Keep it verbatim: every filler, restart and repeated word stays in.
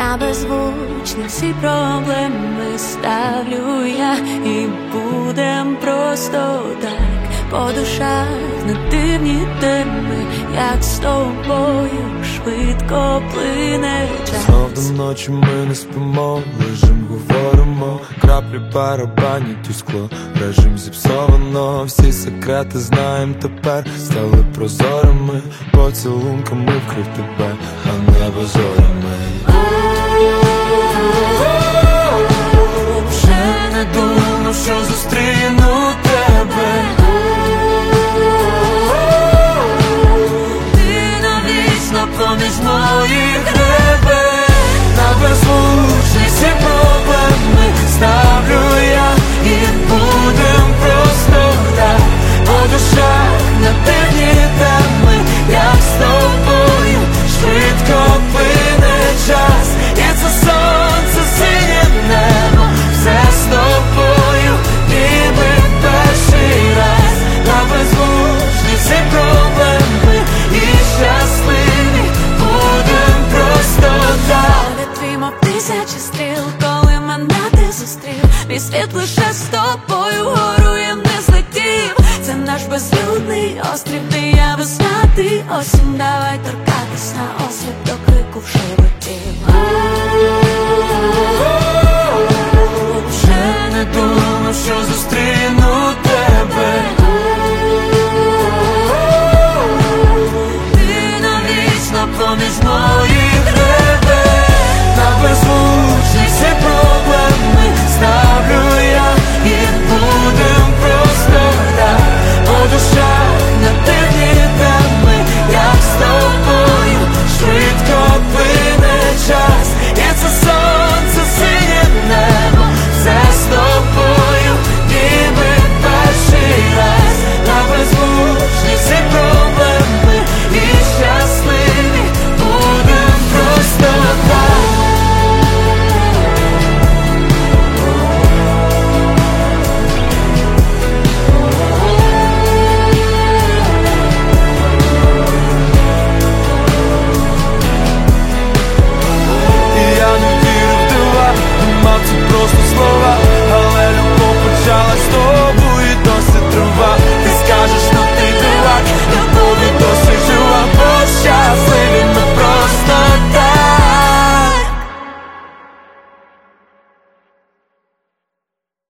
на беззвучні всі проблеми ставлю я, і будем просто так по душах на дивні теми, як з тобою швидко плине час. Знов до ночі ми не спимо, лежим, говоримо, краплі барабанять у скло. Режим зіпсовано, всі секрети знаєм тепер, стали прозорими, поцілунками вкрив тебе, а небо зорями.